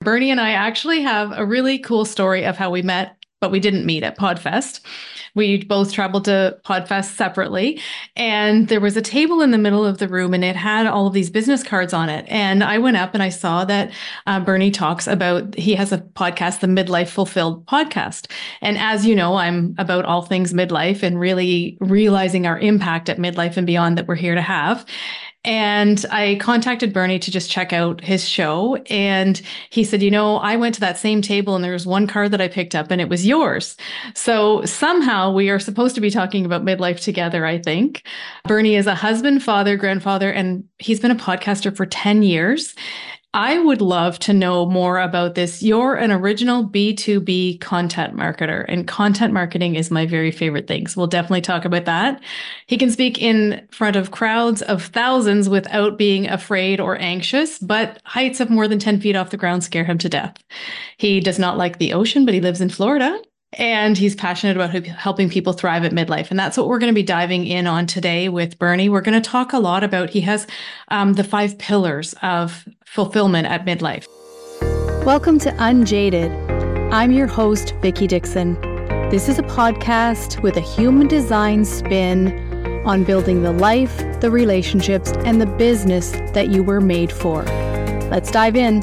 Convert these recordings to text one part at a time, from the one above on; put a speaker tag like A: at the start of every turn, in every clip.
A: Bernie and I actually have a really cool story of how we met, but we didn't meet at Podfest. We both traveled to Podfest separately, and there was a table in the middle of the room, and it had all of these business cards on it. And I went up and I saw that Bernie talks about, he has a podcast, the Midlife Fulfilled podcast. And as you know, I'm about all things midlife and really realizing our impact at midlife and beyond that we're here to have. And I contacted Bernie to just check out his show. And he said, I went to that same table and there was one card that I picked up and it was yours. So somehow we are supposed to be talking about midlife together, I think. Bernie is a husband, father, grandfather, and he's been a podcaster for 10 years. I would love to know more about this. You're an original B2B content marketer, and content marketing is my very favorite thing. So we'll definitely talk about that. He can speak in front of crowds of thousands without being afraid or anxious, but heights of more than 10 feet off the ground scare him to death. He does not like the ocean, but he lives in Florida. And he's passionate about helping people thrive at midlife. And that's what we're going to be diving in on today with Bernie. We're going to talk a lot about, he has the 5 pillars of fulfillment at midlife.
B: Welcome to Unjaded. I'm your host, Vicki Dixon. This is a podcast with a human design spin on building the life, the relationships, and the business that you were made for. Let's dive in.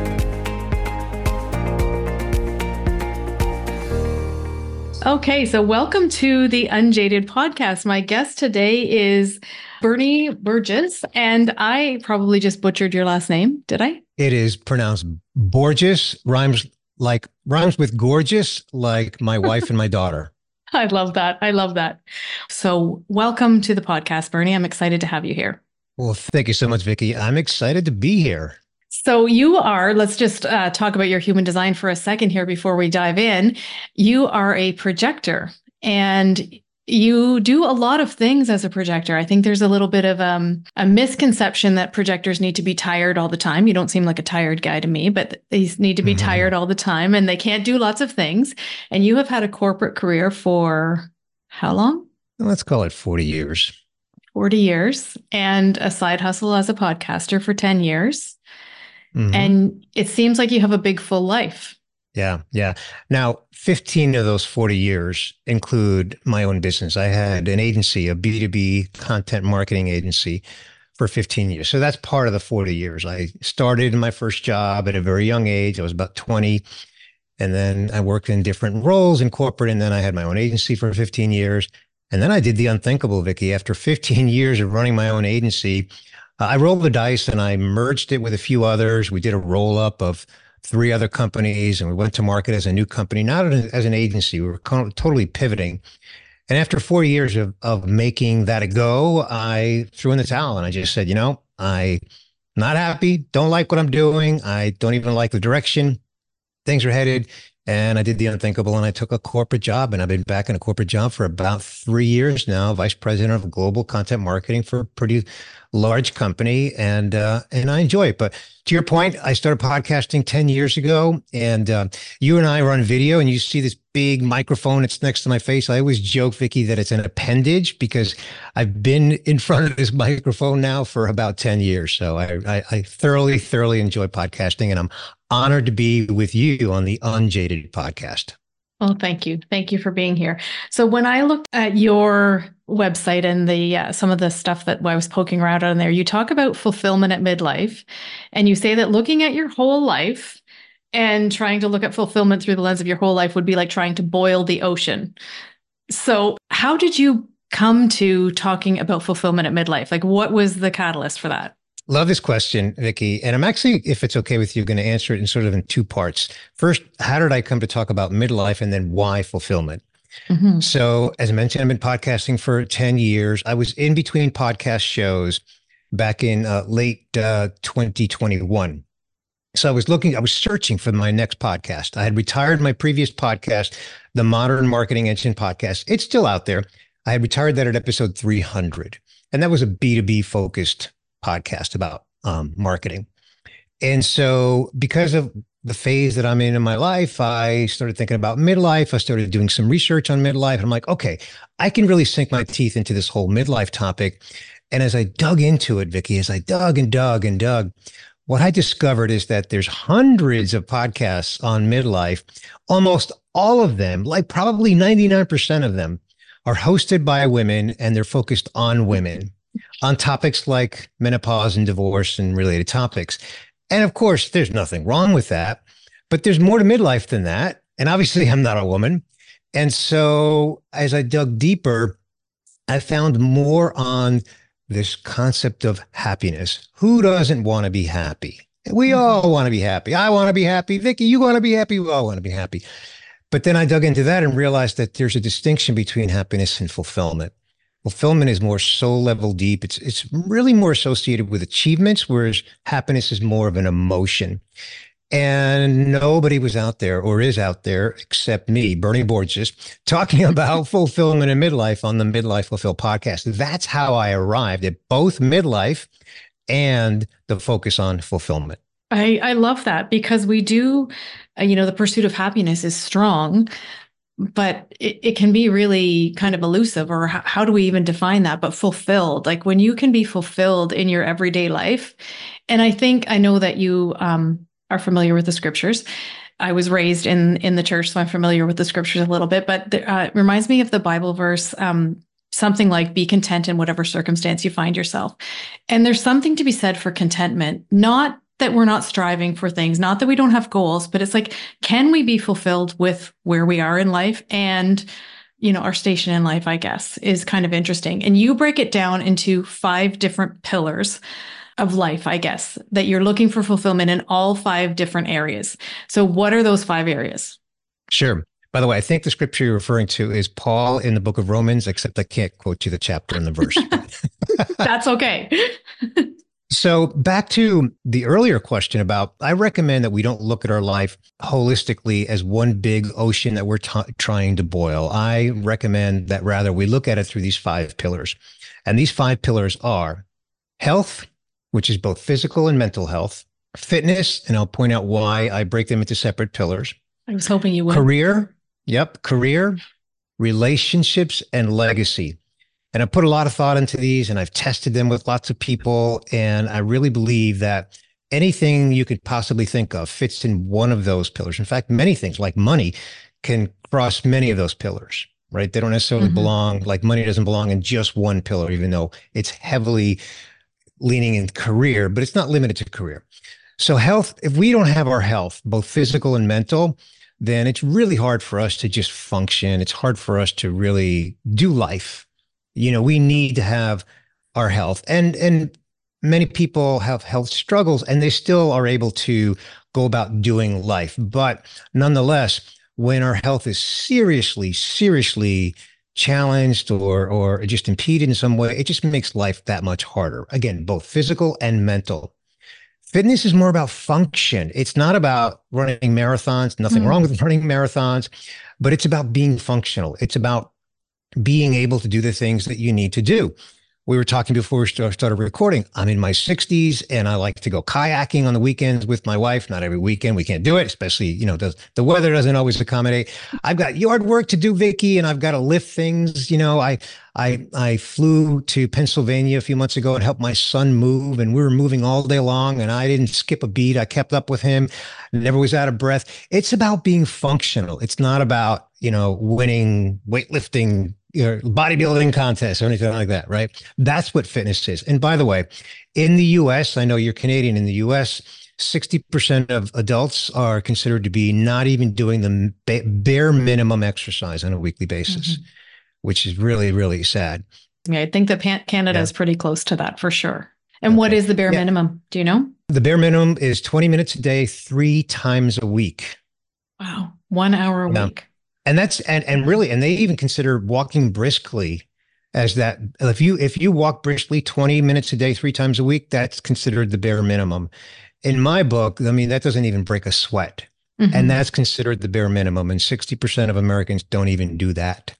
A: Okay, so welcome to the Unjaded podcast. My guest today is Bernie Burgess, and I probably just butchered your last name, did I?
C: It is pronounced Borges, rhymes with gorgeous, like my wife and my daughter.
A: I love that. I love that. So welcome to the podcast, Bernie. I'm excited to have you here.
C: Well, thank you so much, Vicki. I'm excited to be here.
A: So let's just talk about your human design for a second here before we dive in. You are a projector and you do a lot of things as a projector. I think there's a little bit of a misconception that projectors need to be tired all the time. You don't seem like a tired guy to me, but they need to be tired all the time and they can't do lots of things. And you have had a corporate career for how long?
C: Let's call it 40 years.
A: 40 years and a side hustle as a podcaster for 10 years. And it seems like you have a big full life.
C: Yeah. Now, 15 of those 40 years include my own business. I had an agency, a B2B content marketing agency for 15 years. So that's part of the 40 years. I started my first job at a very young age. I was about 20. And then I worked in different roles in corporate. And then I had my own agency for 15 years. And then I did the unthinkable, Vicki. After 15 years of running my own agency, I rolled the dice and I merged it with a few others. We did a roll up of 3 other companies and we went to market as a new company, not as an agency. We were totally pivoting. And after 4 years of making that a go, I threw in the towel and I just said, I'm not happy, don't like what I'm doing. I don't even like the direction things are headed. And I did the unthinkable and I took a corporate job and I've been back in a corporate job for about 3 years now, vice president of global content marketing for a pretty large company. And I enjoy it. But to your point, I started podcasting 10 years ago and you and I run video and you see this big microphone that's next to my face. I always joke, Vicki, that it's an appendage because I've been in front of this microphone now for about 10 years. So I thoroughly, thoroughly enjoy podcasting and I'm honored to be with you on the Unjaded podcast.
A: Well, thank you. Thank you for being here. So when I looked at your website and the some of the stuff that I was poking around on there, you talk about fulfillment at midlife, and you say that looking at your whole life and trying to look at fulfillment through the lens of your whole life would be like trying to boil the ocean. So how did you come to talking about fulfillment at midlife? Like, what was the catalyst for that?
C: Love this question, Vicki. And I'm actually, if it's okay with you, going to answer it in 2 parts. First, how did I come to talk about midlife, and then why fulfillment? So as I mentioned, I've been podcasting for 10 years. I was in between podcast shows back in late 2021. So I was searching for my next podcast. I had retired my previous podcast, the Modern Marketing Engine podcast. It's still out there. I had retired that at episode 300. And that was a B2B focused podcast about marketing. And so because of the phase that I'm in my life, I started thinking about midlife. I started doing some research on midlife. And I'm like, okay, I can really sink my teeth into this whole midlife topic. And as I dug into it, Vicki, as I dug and dug and dug, what I discovered is that there's hundreds of podcasts on midlife. Almost all of them, like probably 99% of them, are hosted by women, and they're focused on women, on topics like menopause and divorce and related topics. And of course, there's nothing wrong with that, but there's more to midlife than that. And obviously, I'm not a woman. And so as I dug deeper, I found more on this concept of happiness. Who doesn't want to be happy? We all want to be happy. I want to be happy. Vicky, you want to be happy. We all want to be happy. But then I dug into that and realized that there's a distinction between happiness and fulfillment. Fulfillment is more soul level deep. It's really more associated with achievements, whereas happiness is more of an emotion. And nobody was out there or is out there except me, Bernie Borges, talking about fulfillment in midlife on the Midlife Fulfill podcast. That's how I arrived at both midlife and the focus on fulfillment.
A: I love that, because we do, the pursuit of happiness is strong, but it can be really kind of elusive, or how do we even define that? But fulfilled, like when you can be fulfilled in your everyday life. And I know that you, are familiar with the scriptures. I was raised in the church, so I'm familiar with the scriptures a little bit, but it reminds me of the Bible verse, something like, be content in whatever circumstance you find yourself. And there's something to be said for contentment, not that we're not striving for things, not that we don't have goals, but it's like, can we be fulfilled with where we are in life? And, our station in life, I guess, is kind of interesting. And you break it down into 5 different pillars of life, I guess, that you're looking for fulfillment in all 5 different areas. So what are those 5 areas?
C: Sure. By the way, I think the scripture you're referring to is Paul in the book of Romans, except I can't quote you the chapter and the verse.
A: That's okay.
C: So back to the earlier question about, I recommend that we don't look at our life holistically as one big ocean that we're trying to boil. I recommend that rather we look at it through these 5 pillars. And these 5 pillars are health, which is both physical and mental health, fitness, and I'll point out why I break them into separate pillars.
A: I was hoping you would.
C: Career, relationships, and legacy. And I put a lot of thought into these, and I've tested them with lots of people. And I really believe that anything you could possibly think of fits in one of those pillars. In fact, many things like money can cross many of those pillars, right? They don't necessarily belong, like money doesn't belong in just one pillar, even though it's heavily leaning in career, but it's not limited to career. So health, if we don't have our health, both physical and mental, then it's really hard for us to just function. It's hard for us to really do life. We need to have our health, and many people have health struggles and they still are able to go about doing life. But nonetheless, when our health is seriously challenged or just impeded in some way, it just makes life that much harder. Again, both physical and mental. Fitness is more about function. It's not about running marathons, nothing wrong with running marathons, but it's about being functional. It's about being able to do the things that you need to do. We were talking before we started recording. I'm in my 60s and I like to go kayaking on the weekends with my wife. Not every weekend. We can't do it, especially, the weather doesn't always accommodate. I've got yard work to do, Vicky, and I've got to lift things. I flew to Pennsylvania a few months ago and helped my son move, and we were moving all day long, and I didn't skip a beat. I kept up with him, never was out of breath. It's about being functional. It's not about, winning weightlifting, bodybuilding contests or anything like that, right? That's what fitness is. And by the way, in the US, I know you're Canadian, in the US, 60% of adults are considered to be not even doing the bare minimum exercise on a weekly basis, which is really, really sad.
A: Yeah, I think that Canada is pretty close to that for sure. And what is the bare minimum? Do you know?
C: The bare minimum is 20 minutes a day, 3 times a week.
A: Wow. 1 hour a week.
C: And that's, and really, and they even consider walking briskly as that. If you walk briskly 20 minutes a day, 3 times a week, that's considered the bare minimum. In my book, I mean, that doesn't even break a sweat. And that's considered the bare minimum. And 60% of Americans don't even do that.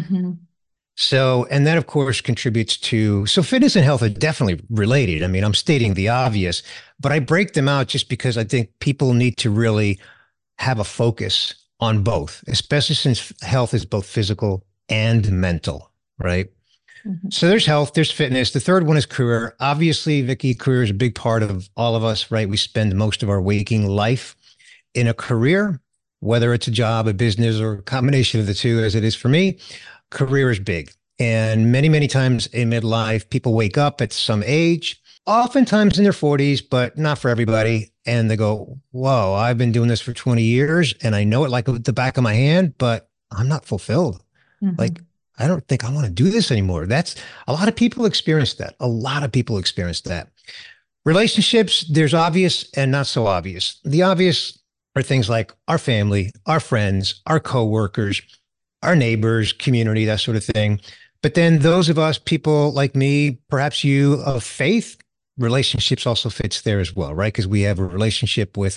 C: So, and that of course contributes to, so fitness and health are definitely related. I mean, I'm stating the obvious, but I break them out just because I think people need to really have a focus on both, especially since health is both physical and mental, right?
A: Mhm.
C: So there's health, there's fitness. The third one is career. Obviously, Vicky, career is a big part of all of us, right? We spend most of our waking life in a career, whether it's a job, a business, or a combination of the two, as it is for me. Career is big. And many, many times in midlife, people wake up at some age, oftentimes in their 40s, but not for everybody. And they go, whoa, I've been doing this for 20 years and I know it like the back of my hand, but I'm not fulfilled.
A: Mhm.
C: Like, I don't think I want to do this anymore. That's a lot of people experience that. A lot of people experience that. Relationships, there's obvious and not so obvious. The obvious are things like our family, our friends, our coworkers, our neighbors, community, that sort of thing. But then those of us, people like me, perhaps you, of faith, relationships also fits there as well, right? Because we have a relationship with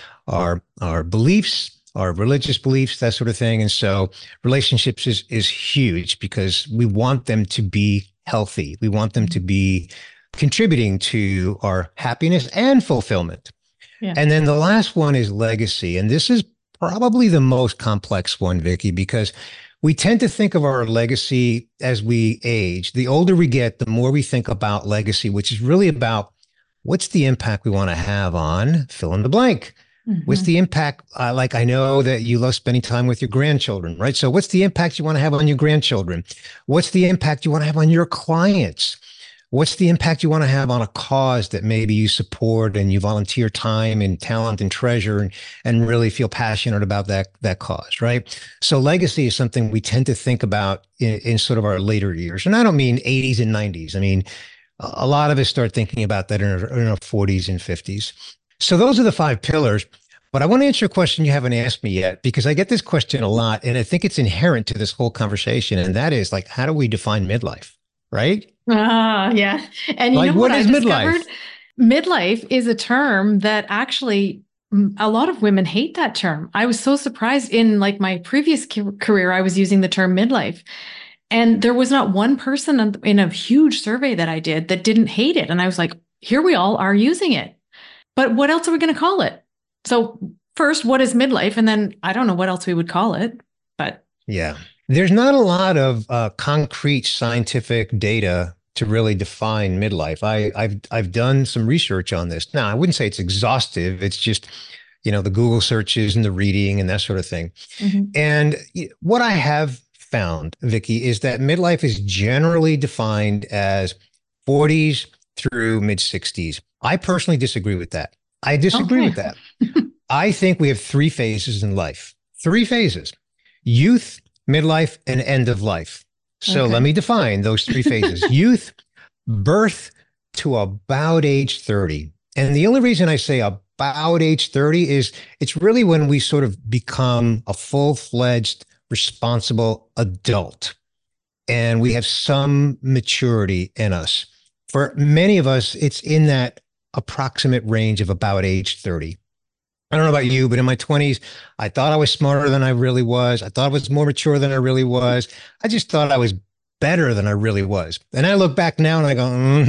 C: our beliefs, our religious beliefs, that sort of thing. And so relationships is huge because we want them to be healthy. We want them to be contributing to our happiness and fulfillment.
A: Yeah.
C: And then the last one is legacy. And this is probably the most complex one, Vicky, because we tend to think of our legacy as we age. The older we get, the more we think about legacy, which is really about what's the impact we want to have on fill in the blank. What's the impact? Like, I know that you love spending time with your grandchildren, right? So what's the impact you want to have on your grandchildren? What's the impact you want to have on your clients? What's the impact you want to have on a cause that maybe you support and you volunteer time and talent and treasure and really feel passionate about that cause, right? So legacy is something we tend to think about in sort of our later years. And I don't mean 80s and 90s. I mean, a lot of us start thinking about that in our 40s and 50s. So those are the 5 pillars. But I want to answer a question you haven't asked me yet, because I get this question a lot, and I think it's inherent to this whole conversation. And that is like, how do we define midlife, right?
A: Yeah. And you
C: Like,
A: know
C: what
A: what I
C: is
A: discovered?
C: midlife?
A: Midlife is a term that actually a lot of women hate that term. I was so surprised in like my previous career, I was using the term midlife. And there was not one person in a huge survey that I did that didn't hate it. And I was like, here we all are using it. But what else are we going to call it? So first, what is midlife? And then I don't know what else we would call it, but
C: Yeah. There's not a lot of concrete scientific data to really define midlife. I've done some research on this. Now, I wouldn't say it's exhaustive. It's just, the Google searches and the reading and that sort of thing. And what I have found, Vicky, is that midlife is generally defined as 40s through mid 60s. I personally disagree with that. I disagree with that. I think we have 3 phases in life. 3 phases: youth, midlife, and end of life. So let me define those 3 phases. Youth, birth to about age 30. And the only reason I say about age 30 is it's really when we sort of become a full-fledged, responsible adult. And we have some maturity in us. For many of us, it's in that approximate range of about age 30. I don't know about you, but in my 20s, I thought I was smarter than I really was. I thought I was more mature than I really was. I just thought I was better than I really was. And I look back now and I go,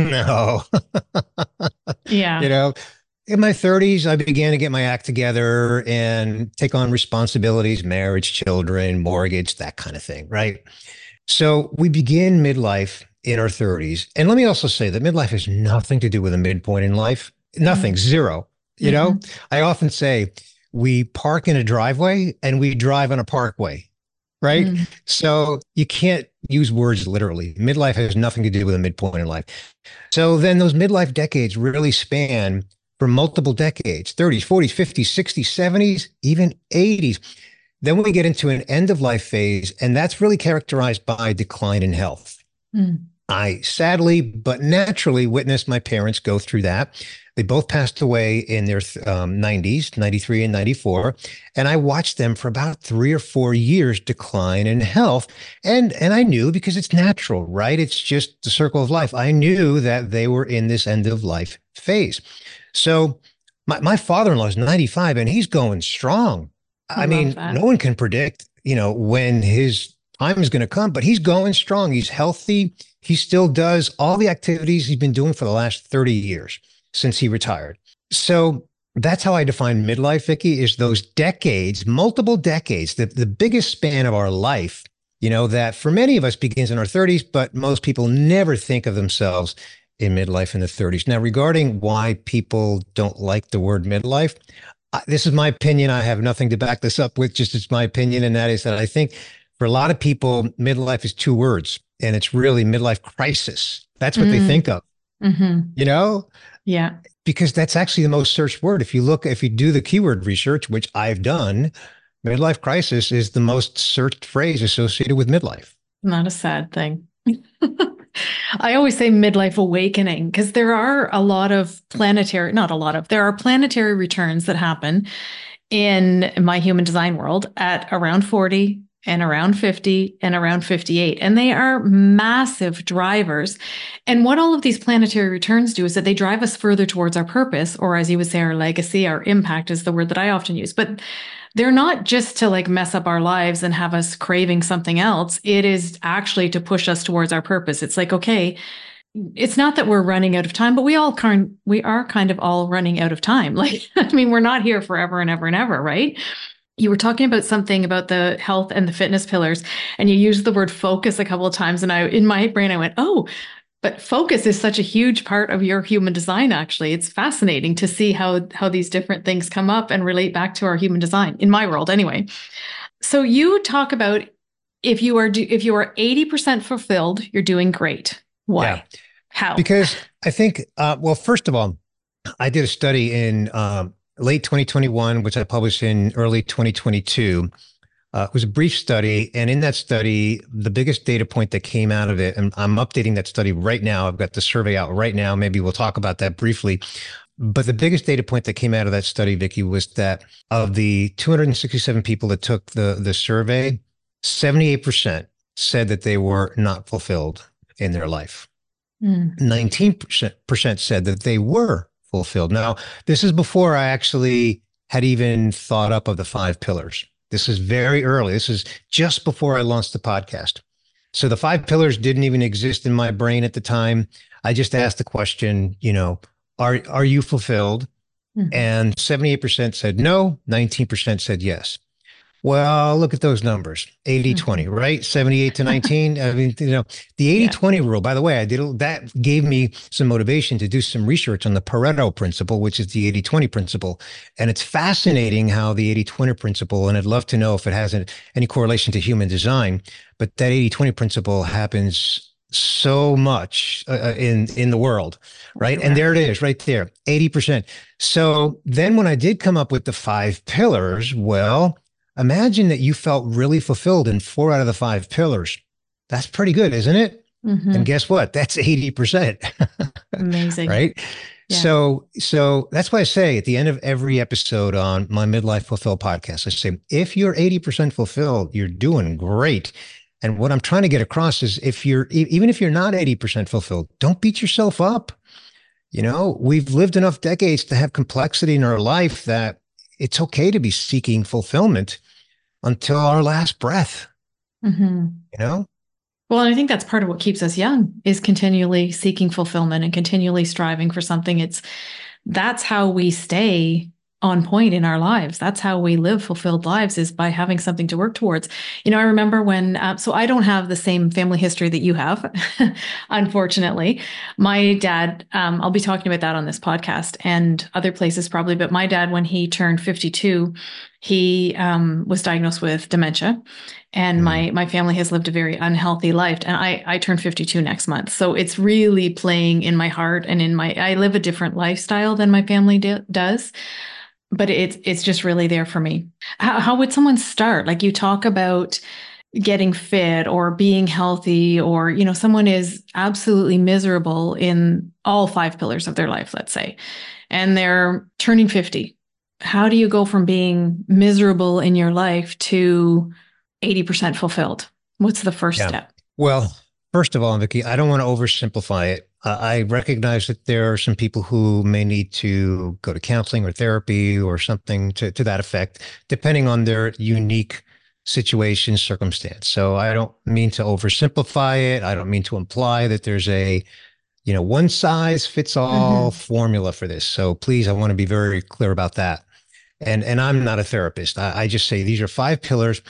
C: no.
A: yeah.
C: In my 30s, I began to get my act together and take on responsibilities, marriage, children, mortgage, that kind of thing, right? So we begin midlife in our 30s. And let me also say that midlife has nothing to do with a midpoint in life. Nothing, zero. I often say we park in a driveway and we drive on a parkway, right? So you can't use words literally. Midlife has nothing to do with a midpoint in life. So then those midlife decades really span for multiple decades: 30s, 40s, 50s, 60s, 70s, even 80s. Then we get into an end of life phase, and that's really characterized by decline in health. I sadly, but naturally witnessed my parents go through that. They both passed away in their 90s, 93 and 94. And I watched them for about 3 or 4 years decline in health. And I knew, because it's natural, right? It's just the circle of life. I knew that they were in this end of life phase. So my father-in-law is 95 and he's going strong. I mean, no one can predict, when his time is going to come, but he's going strong. He's healthy. He still does all the activities he's been doing for the last 30 years since he retired. So that's how I define midlife, Vicky, is those decades, multiple decades, the biggest span of our life that for many of us begins in our 30s, but most people never think of themselves in midlife in the 30s. Now, regarding why people don't like the word midlife, this is my opinion. I have nothing to back this up with, just it's my opinion. And that is that I think for a lot of people, midlife is two words, and it's really midlife crisis. That's what they think of,
A: Yeah.
C: because that's actually the most searched word. If you do the keyword research, which I've done, midlife crisis is the most searched phrase associated with midlife.
A: Not a sad thing. I always say midlife awakening because there are there are planetary returns that happen in my human design world at around 40 and around 50 and around 58. And they are massive drivers. And what all of these planetary returns do is that they drive us further towards our purpose, or as you would say, our legacy, our impact is the word that I often use. But they're not just to like mess up our lives and have us craving something else. It is actually to push us towards our purpose. It's like, okay, it's not that we're running out of time, but we are kind of all running out of time. Like, I mean, we're not here forever and ever and ever, right? You were talking about something about the health and the fitness pillars, and you used the word focus a couple of times. And in my brain, I went, oh, but focus is such a huge part of your human design, actually. It's fascinating to see how these different things come up and relate back to our human design, in my world anyway. So you talk about if you are 80% fulfilled, you're doing great. Why? Yeah. How?
C: Because I think, well, first of all, I did a study in late 2021, which I published in early 2022. It was a brief study. And in that study, the biggest data point that came out of it, and I'm updating that study right now. I've got the survey out right now. Maybe we'll talk about that briefly. But the biggest data point that came out of that study, Vicki, was that of the 267 people that took the survey, 78% said that they were not fulfilled in their life. 19% said that they were fulfilled. Now, this is before I actually had even thought up of the 5 pillars. This is very early. This is just before I launched the podcast. So the 5 pillars didn't even exist in my brain at the time. I just asked the question, are you fulfilled? Mm-hmm. And 78% said no, 19% said yes. Well, look at those numbers, 80-20, right? 78 to 19. I mean, the 80-20 rule, by the way, that gave me some motivation to do some research on the Pareto principle, which is the 80-20 principle. And it's fascinating how the 80-20 principle, and I'd love to know if it has any correlation to human design, but that 80-20 principle happens so much in the world, right? And there it is right there, 80%. So then when I did come up with the 5 pillars, well, imagine that you felt really fulfilled in 4 out of the 5 pillars. That's pretty good, isn't it? Mm-hmm. And guess what? That's 80%.
A: Amazing.
C: Right? Yeah. So that's why I say at the end of every episode on my Midlife Fulfilled podcast, I say, if you're 80% fulfilled, you're doing great. And what I'm trying to get across is even if you're not 80% fulfilled, don't beat yourself up. We've lived enough decades to have complexity in our life that it's okay to be seeking fulfillment until our last breath.
A: Mm-hmm. Well, and I think that's part of what keeps us young is continually seeking fulfillment and continually striving for something. That's how we stay on point in our lives. That's how we live fulfilled lives, is by having something to work towards. I remember when, so I don't have the same family history that you have, unfortunately. My dad, I'll be talking about that on this podcast and other places probably, but my dad, when he turned 52, he was diagnosed with dementia. And my family has lived a very unhealthy life. And I turn 52 next month. So it's really playing in my heart and I live a different lifestyle than my family does. But it's just really there for me. How would someone start? Like you talk about getting fit or being healthy, or, someone is absolutely miserable in all 5 pillars of their life, let's say, and they're turning 50. How do you go from being miserable in your life to 80% fulfilled? What's the first step?
C: Well, first of all, Vicki, I don't want to oversimplify it. I recognize that there are some people who may need to go to counseling or therapy or something to that effect, depending on their unique situation, circumstance. So I don't mean to oversimplify it. I don't mean to imply that there's a, one size fits all formula for this. So please, I want to be very clear about that. And I'm not a therapist. I just say these are 5 pillars.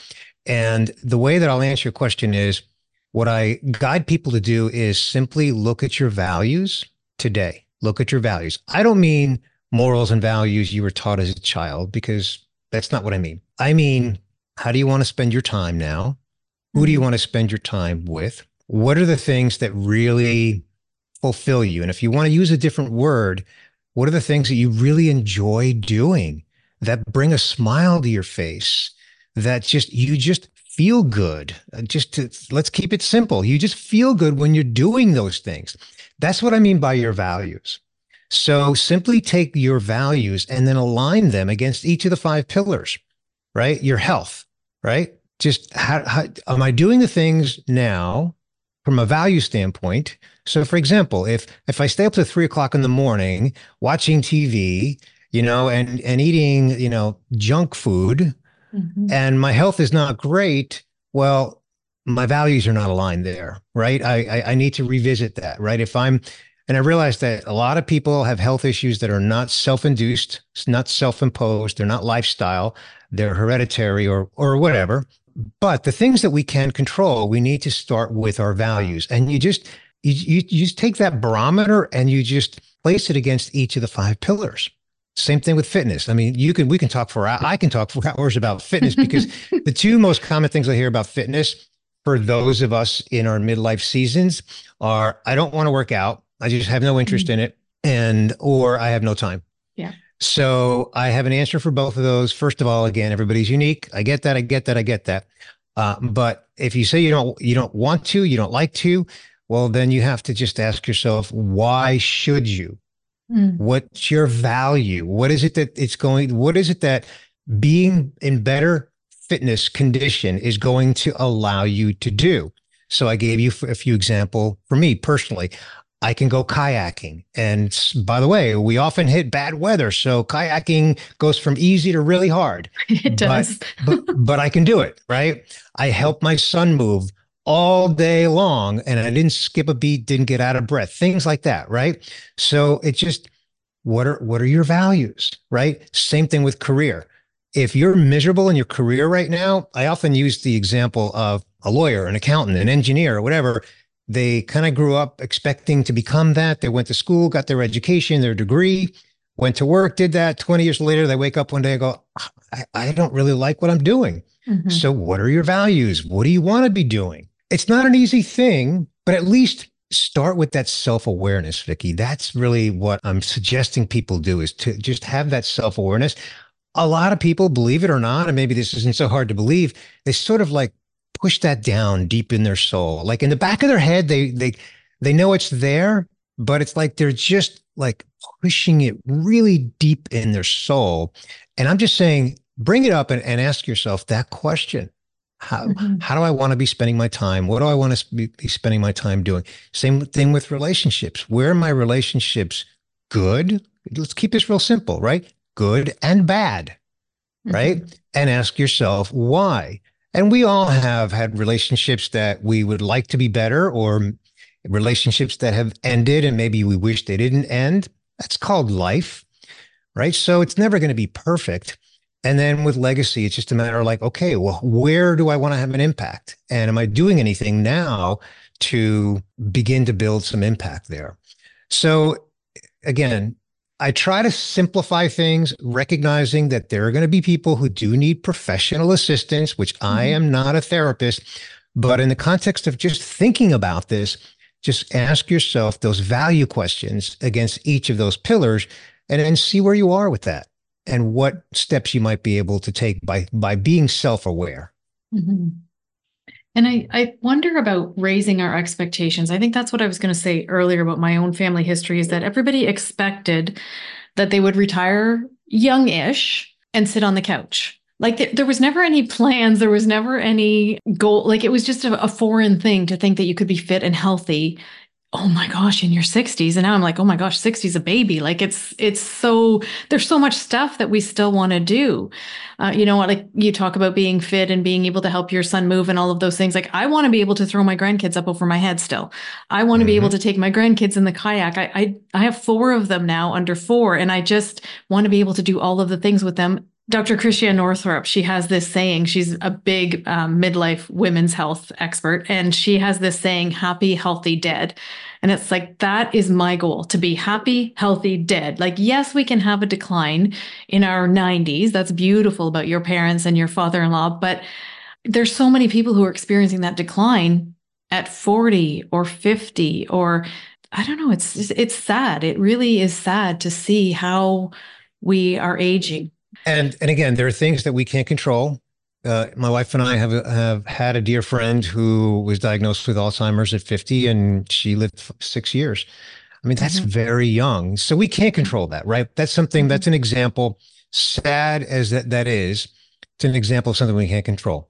C: And the way that I'll answer your question is what I guide people to do is simply look at your values today. Look at your values. I don't mean morals and values you were taught as a child, because that's not what I mean. I mean, how do you want to spend your time now? Who do you want to spend your time with? What are the things that really fulfill you? And if you want to use a different word, what are the things that you really enjoy doing that bring a smile to your face, that you just feel good? Let's keep it simple. You just feel good when you're doing those things. That's what I mean by your values. So simply take your values and then align them against each of the 5 pillars, right? Your health, right? Just how am I doing the things now from a value standpoint? So for example, if I stay up to 3 o'clock in the morning watching TV, and eating, junk food, and my health is not great, well, my values are not aligned there, right? I need to revisit that, right? And I realize that a lot of people have health issues that are not self-induced, not self-imposed, they're not lifestyle, they're hereditary or whatever. But the things that we can control, we need to start with our values. And you just take that barometer and you just place it against each of the 5 pillars. Same thing with fitness. I mean, we can talk I can talk for hours about fitness, because the 2 most common things I hear about fitness for those of us in our midlife seasons are, I don't want to work out. I just have no interest in it, or I have no time.
A: Yeah.
C: So I have an answer for both of those. First of all, again, everybody's unique. I get that. But if you say you don't want to, you don't like to, well, then you have to just ask yourself, why should you? What's your value? What is it that being in better fitness condition is going to allow you to do? So I gave you a few examples. For me personally, I can go kayaking. And by the way, we often hit bad weather. So kayaking goes from easy to really hard.
A: It does.
C: But I can do it, right? I help my son move all day long, and I didn't skip a beat, didn't get out of breath, things like that, right? So it's just, what are your values, right? Same thing with career. If you're miserable in your career right now, I often use the example of a lawyer, an accountant, an engineer, or whatever. They kind of grew up expecting to become that. They went to school, got their education, their degree, went to work, did that. 20 years later, they wake up one day and go, I don't really like what I'm doing. So what are your values? What do you want to be doing? It's not an easy thing, but at least start with that self-awareness, Vicki. That's really what I'm suggesting people do, is to just have that self-awareness. A lot of people, believe it or not, and maybe this isn't so hard to believe, they sort of like push that down deep in their soul. Like in the back of their head, they know it's there, but it's like they're just like pushing it really deep in their soul. And I'm just saying, bring it up and ask yourself that question. How do I want to be spending my time? What do I want to be spending my time doing? Same thing with relationships. Where are my relationships good? Let's keep this real simple, right? Good and bad, right? And ask yourself why. And we all have had relationships that we would like to be better, or relationships that have ended and maybe we wish they didn't end. That's called life, right? So it's never going to be perfect. And then with legacy, it's just a matter of like, okay, well, where do I want to have an impact? And am I doing anything now to begin to build some impact there? So again, I try to simplify things, recognizing that there are going to be people who do need professional assistance, which I am not a therapist. But in the context of just thinking about this, just ask yourself those value questions against each of those pillars, and then see where you are with that, and what steps you might be able to take by being self-aware.
A: And I wonder about raising our expectations. I think that's what I was going to say earlier about my own family history, is that everybody expected that they would retire young-ish and sit on the couch. Like there was never any plans. There was never any goal. Like it was just a foreign thing to think that you could be fit and healthy. Oh my gosh, in your 60s. And now I'm like, oh my gosh, 60 is a baby. Like it's so, there's so much stuff that we still want to do. Like you talk about being fit and being able to help your son move and all of those things. Like I want to be able to throw my grandkids up over my head still. I want to be able to take my grandkids in the kayak. I have 4 of them now, under 4. And I just want to be able to do all of the things with them Dr. Christiane Northrup, she has this saying, she's a big midlife women's health expert, and she has this saying, happy, healthy, dead. And it's like, that is my goal, to be happy, healthy, dead. Like, yes, we can have a decline in our 90s. That's beautiful about your parents and your father-in-law. But there's so many people who are experiencing that decline at 40 or 50, or I don't know. It's sad. It really is sad to see how we are aging.
C: And again, there are things that we can't control. My wife and I have had a dear friend who was diagnosed with Alzheimer's at 50, and she lived 6 years. I mean, that's very young. So we can't control that, right? That's something, that's an example, sad as that is, it's an example of something we can't control.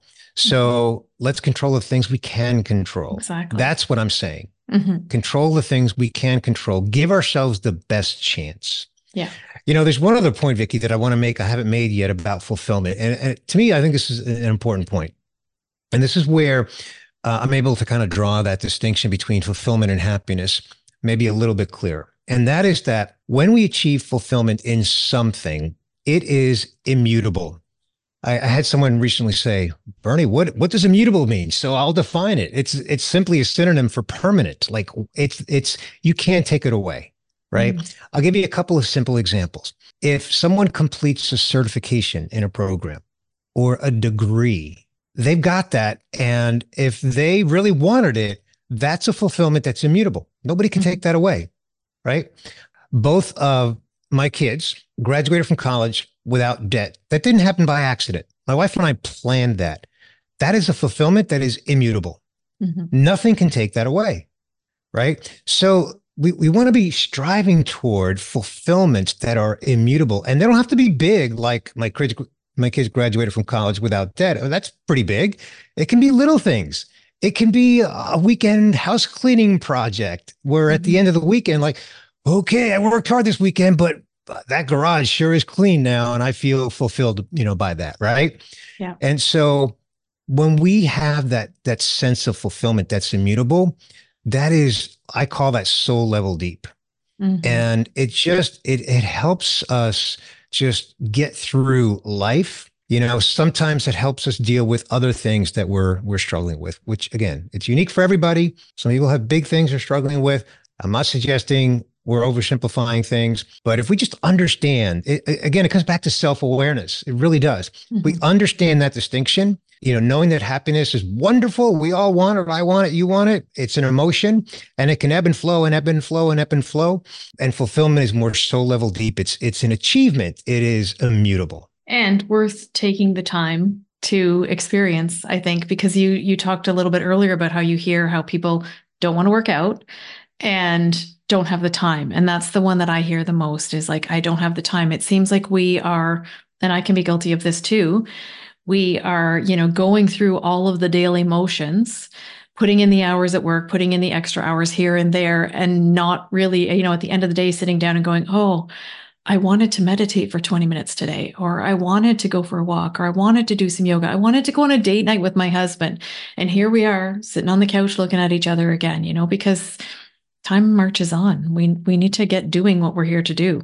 C: So let's control the things we can control.
A: Exactly.
C: That's what I'm saying. Control the things we can control. Give ourselves the best chance.
A: Yeah.
C: There's one other point, Vicki, that I want to make, I haven't made yet, about fulfillment. And to me, I think this is an important point. And this is where I'm able to kind of draw that distinction between fulfillment and happiness, maybe a little bit clearer. And that is that when we achieve fulfillment in something, it is immutable. I had someone recently say, Bernie, what does immutable mean? So I'll define it. It's simply a synonym for permanent. Like it's you can't take it away. Right. I'll give you a couple of simple examples. If someone completes a certification in a program or a degree, they've got that. And if they really wanted it, that's a fulfillment that's immutable. Nobody can take that away. Right. Both of my kids graduated from college without debt. That didn't happen by accident. My wife and I planned that. That is a fulfillment that is immutable. Nothing can take that away. Right. So we want to be striving toward fulfillments that are immutable, and they don't have to be big. Like my kids graduated from college without debt. Oh, that's pretty big. It can be little things. It can be a weekend house cleaning project where at the end of the weekend, like, okay, I worked hard this weekend, but that garage sure is clean now, and I feel fulfilled, by that, right?
A: Yeah.
C: And so when we have that sense of fulfillment that's immutable, that is, I call that soul level deep. And it helps us just get through life. Sometimes it helps us deal with other things that we're struggling with, which again, it's unique for everybody. Some people have big things they're struggling with. I'm not suggesting we're oversimplifying things, but if we just understand it, again, it comes back to self-awareness. It really does. We understand that distinction. Knowing that happiness is wonderful. We all want it. I want it. You want it. It's an emotion, and it can ebb and flow and ebb and flow and ebb and flow. And fulfillment is more soul level deep. It's an achievement. It is immutable.
A: And worth taking the time to experience, I think, because you talked a little bit earlier about how you hear how people don't want to work out and don't have the time. And that's the one that I hear the most, is like, I don't have the time. It seems like we are, and I can be guilty of this too, we are, going through all of the daily motions, putting in the hours at work, putting in the extra hours here and there, and not really, at the end of the day, sitting down and going, oh, I wanted to meditate for 20 minutes today, or I wanted to go for a walk, or I wanted to do some yoga. I wanted to go on a date night with my husband. And here we are sitting on the couch looking at each other again, because time marches on. We need to get doing what we're here to do.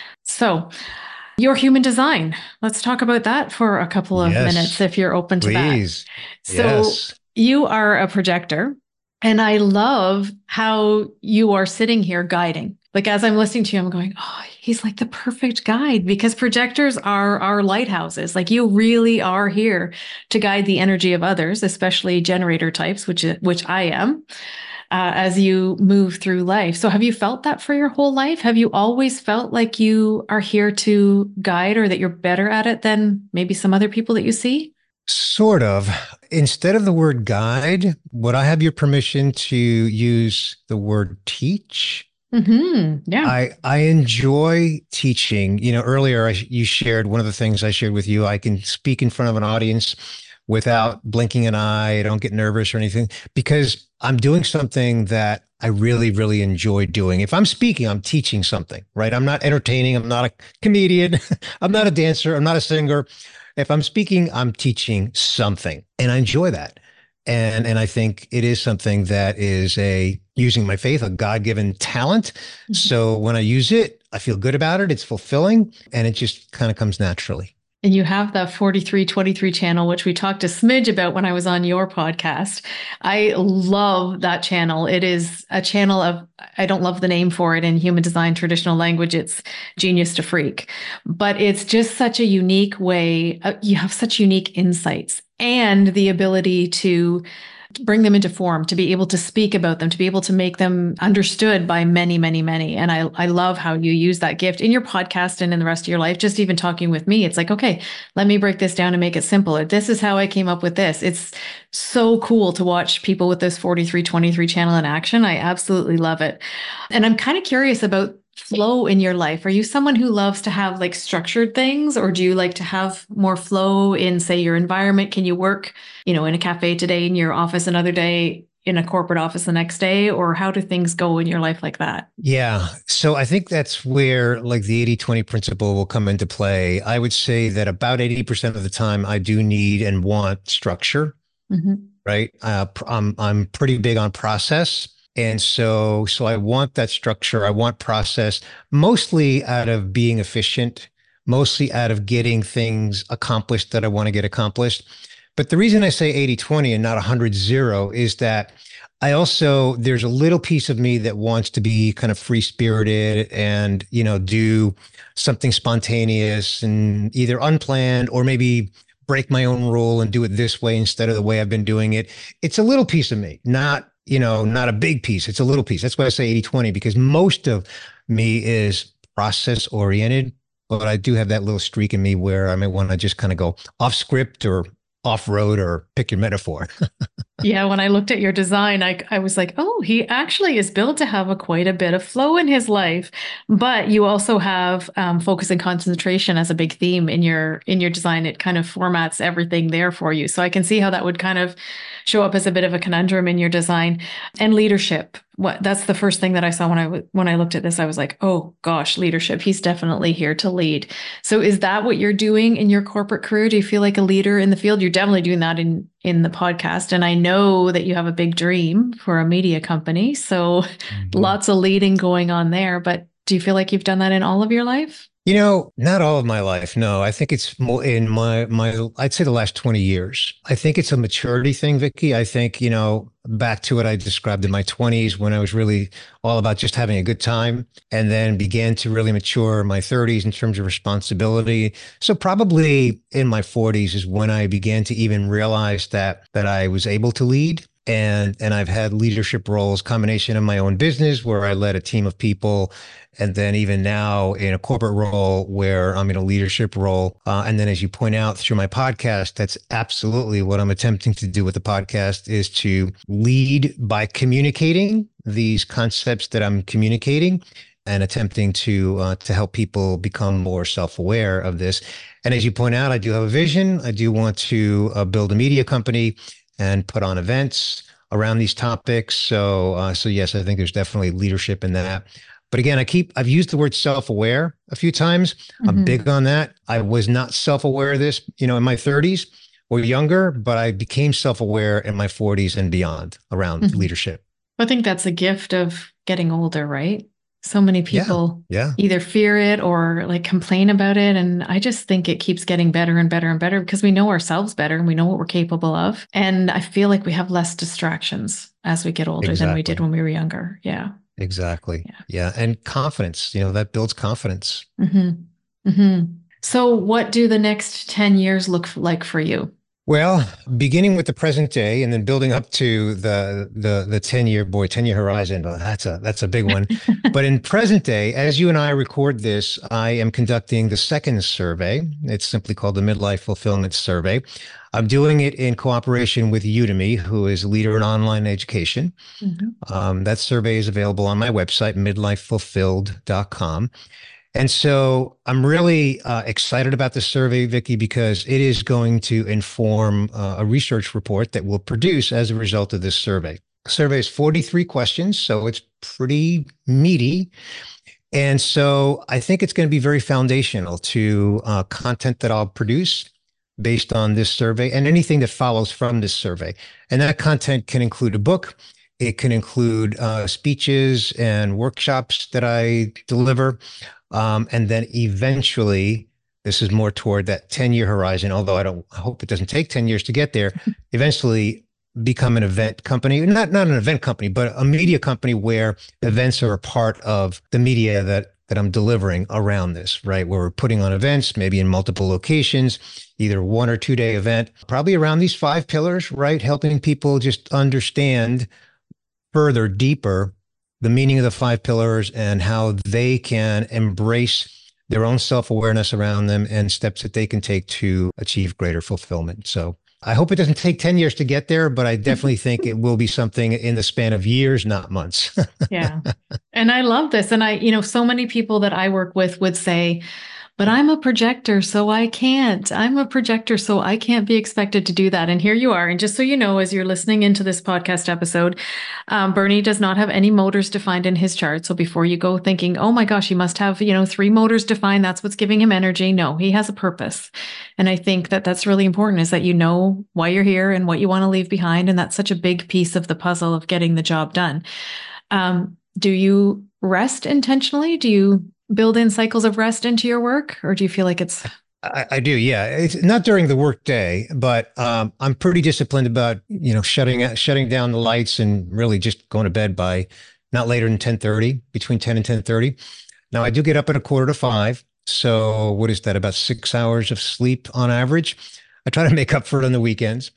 A: So your human design. Let's talk about that for a couple of minutes, if you're open to
C: Please.
A: that. So you are a projector, and I love how you are sitting here guiding. Like, as I'm listening to you, I'm going, oh, he's like the perfect guide, because projectors are our lighthouses. Like, you really are here to guide the energy of others, especially generator types, which I am. As you move through life. So have you felt that for your whole life? Have you always felt like you are here to guide, or that you're better at it than maybe some other people that you see?
C: Sort of. Instead of the word guide, would I have your permission to use the word teach?
A: Yeah.
C: I enjoy teaching. Earlier you shared, one of the things I shared with you, I can speak in front of an audience without blinking an eye. I don't get nervous or anything, because I'm doing something that I really, really enjoy doing. If I'm speaking, I'm teaching something, right? I'm not entertaining. I'm not a comedian. I'm not a dancer. I'm not a singer. If I'm speaking, I'm teaching something, and I enjoy that. And I think it is something that is using my faith, a God-given talent. So when I use it, I feel good about it. It's fulfilling, and it just kind of comes naturally.
A: And you have the 4323 channel, which we talked a smidge about when I was on your podcast. I love that channel. It is a channel of, I don't love the name for it in human design traditional language. It's genius to freak, but it's just such a unique way. You have such unique insights and the ability to bring them into form, to be able to speak about them, to be able to make them understood by many, many, many. And I love how you use that gift in your podcast and in the rest of your life. Just even talking with me, it's like, okay, let me break this down and make it simpler. This is how I came up with this. It's so cool to watch people with this 4323 channel in action. I absolutely love it. And I'm kind of curious about flow in your life. Are you someone who loves to have like structured things, or do you like to have more flow in, say, your environment? Can you work, in a cafe today, in your office another day, in a corporate office the next day, or how do things go in your life like that?
C: Yeah. So I think that's where like the 80-20 principle will come into play. I would say that about 80% of the time I do need and want structure, right? I'm pretty big on process. And so I want that structure. I want process, mostly out of being efficient, mostly out of getting things accomplished that I want to get accomplished. But the reason I say 80-20 and not 100-0 is that there's a little piece of me that wants to be kind of free spirited and, do something spontaneous and either unplanned or maybe break my own rule and do it this way instead of the way I've been doing it. It's a little piece of me, not a big piece. It's a little piece. That's why I say 80-20, because most of me is process oriented, but I do have that little streak in me where I might want to just kind of go off script or off road, or pick your metaphor.
A: Yeah, when I looked at your design, I was like, oh, he actually is built to have quite a bit of flow in his life. But you also have focus and concentration as a big theme in your design. It kind of formats everything there for you. So I can see how that would kind of show up as a bit of a conundrum in your design. And leadership. That's the first thing that I saw when I looked at this. I was like, oh gosh, leadership. He's definitely here to lead. So is that what you're doing in your corporate career? Do you feel like a leader in the field? You're definitely doing that in the podcast. And I know that you have a big dream for a media company. So lots of leading going on there. But do you feel like you've done that in all of your life?
C: Not all of my life. No, I think it's more in my, I'd say the last 20 years. I think it's a maturity thing, Vicky. I think, back to what I described in my 20s when I was really all about just having a good time, and then began to really mature in my 30s in terms of responsibility. So probably in my 40s is when I began to even realize that I was able to lead. And I've had leadership roles, combination of my own business where I led a team of people, and then even now in a corporate role where I'm in a leadership role. And then, as you point out through my podcast, that's absolutely what I'm attempting to do with the podcast, is to lead by communicating these concepts that I'm communicating and attempting to help people become more self-aware of this. And as you point out, I do have a vision. I do want to build a media company and put on events around these topics. So yes, I think there's definitely leadership in that. But again, I've used the word self-aware a few times. I'm big on that. I was not self-aware of this, in my 30s or younger, but I became self-aware in my 40s and beyond around leadership.
A: I think that's a gift of getting older, right? So many people either fear it or like complain about it. And I just think it keeps getting better and better and better because we know ourselves better and we know what we're capable of. And I feel like we have less distractions as we get older than we did when we were younger. Yeah.
C: Exactly. Yeah. And confidence, that builds confidence.
A: So what do the next 10 years look like for you?
C: Well, beginning with the present day and then building up to the 10-year horizon. Well, that's a big one. But in present day, as you and I record this, I am conducting the second survey. It's simply called the Midlife Fulfillment Survey. I'm doing it in cooperation with Udemy, who is a leader in online education. That survey is available on my website, midlifefulfilled.com. And so I'm really excited about this survey, Vicky, because it is going to inform a research report that we'll produce as a result of this survey. The survey is 43 questions, so it's pretty meaty. And so I think it's going to be very foundational to content that I'll produce based on this survey and anything that follows from this survey. And that content can include a book. It can include speeches and workshops that I deliver. And then eventually This is more toward that 10-year horizon, although I hope it doesn't take 10 years to get there. Eventually become an event company, not an event company, but a media company where events are a part of the media that I'm delivering around this, right? Where we're putting on events, maybe in multiple locations, either 1 or 2 day event, probably around these 5 pillars, right? Helping people just understand further, deeper, the meaning of the 5 pillars and how they can embrace their own self-awareness around them and steps that they can take to achieve greater fulfillment. So I hope it doesn't take 10 years to get there, but I definitely think it will be something in the span of years, not months.
A: Yeah. And I love this. And so many people that I work with would say, but I'm a projector, so I can't. I'm a projector, so I can't be expected to do that. And here you are. And just so you know, as you're listening into this podcast episode, Bernie does not have any motors defined in his chart. So before you go thinking, oh my gosh, he must have, 3 motors defined. That's what's giving him energy. No, he has a purpose. And I think that that's really important, is that you know why you're here and what you want to leave behind. And that's such a big piece of the puzzle of getting the job done. Do you rest intentionally? Do you build in cycles of rest into your work, or do you feel like it's...
C: I do. Yeah. It's not during the work day, but I'm pretty disciplined about, shutting down the lights and really just going to bed by not later than 10:30, between 10 and 10:30. Now I do get up at 4:45. So what is that? About 6 hours of sleep on average. I try to make up for it on the weekends.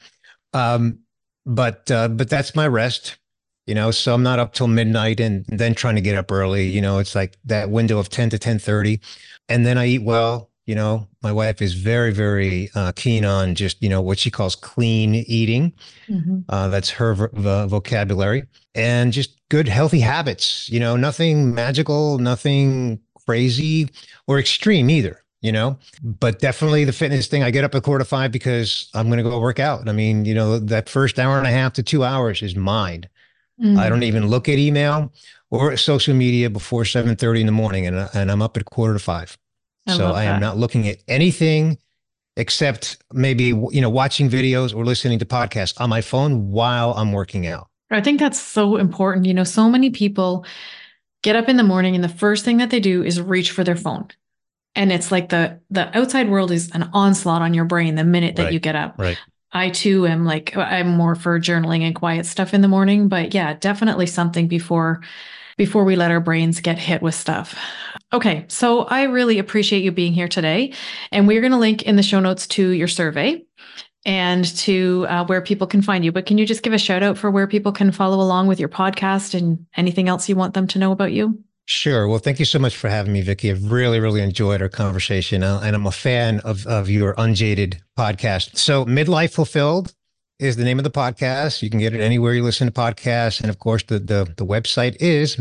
C: But that's my rest. So I'm not up till midnight and then trying to get up early. It's like that window of 10 to 10:30. And then I eat well. My wife is very, very keen on just, what she calls clean eating. Mm-hmm. That's her vocabulary, and just good, healthy habits, nothing magical, nothing crazy or extreme either. But definitely the fitness thing. I get up at 4:45 because I'm going to go work out. I mean, that first hour and a half to 2 hours is mine. Mm. I don't even look at email or social media before 7:30 in the morning, and I'm up at 4:45. So I am not looking at anything except maybe, watching videos or listening to podcasts on my phone while I'm working out.
A: I think that's so important. So many people get up in the morning and the first thing that they do is reach for their phone. And it's like the outside world is an onslaught on your brain the minute that you get up.
C: Right.
A: I too am I'm more for journaling and quiet stuff in the morning, but yeah, definitely something before we let our brains get hit with stuff. Okay. So I really appreciate you being here today, and we're going to link in the show notes to your survey and to where people can find you. But can you just give a shout out for where people can follow along with your podcast and anything else you want them to know about you?
C: Sure. Well, thank you so much for having me, Vicki. I've really, really enjoyed our conversation, and I'm a fan of your Unjaded podcast. So Midlife Fulfilled is the name of the podcast. You can get it anywhere you listen to podcasts. And of course, the website is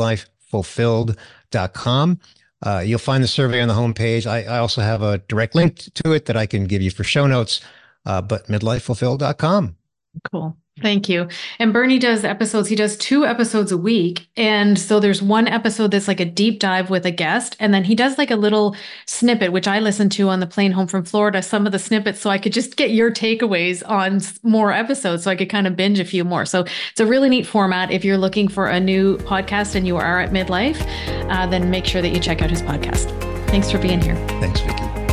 C: midlifefulfilled.com. You'll find the survey on the homepage. I also have a direct link to it that I can give you for show notes, but midlifefulfilled.com.
A: Cool. Thank you. And Bernie does episodes. He does 2 episodes a week. And so there's one episode that's like a deep dive with a guest. And then he does like a little snippet, which I listened to on the plane home from Florida, some of the snippets, so I could just get your takeaways on more episodes so I could kind of binge a few more. So it's a really neat format. If you're looking for a new podcast and you are at midlife, then make sure that you check out his podcast. Thanks for being here.
C: Thanks, Vicki.